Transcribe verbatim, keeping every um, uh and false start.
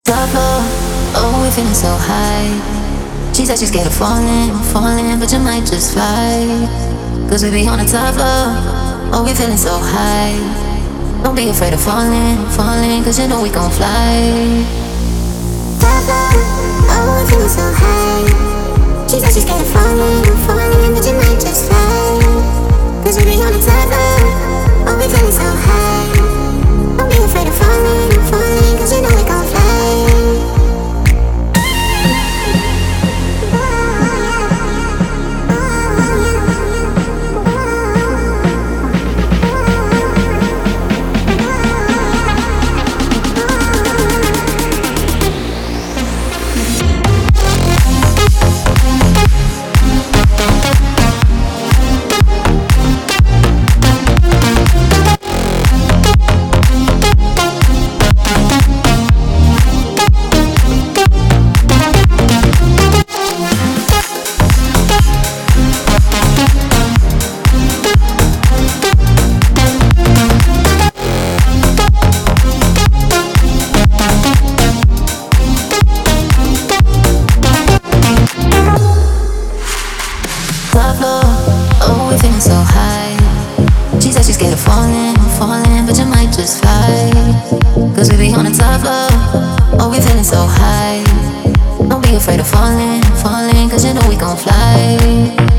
Top floor, oh, we're feeling so high. She said she's scared of falling, falling, but you might just fly. Cause we be on the top floor, oh, we're feeling so high. Don't be afraid of falling, falling, cause you know we gon' fly. Top floor, oh, we're feeling so high. She said she's scared of falling, falling, but you might just fly. Cause we be on the top floor, oh, we're feeling so high. Don't be afraid of falling, falling, cause you know we gon' fly. So high. She said she's scared of falling, falling, but you might just fly. Cause we be on the top floor, oh, we feeling so high. Don't be afraid of falling, falling, cause you know we gon' fly.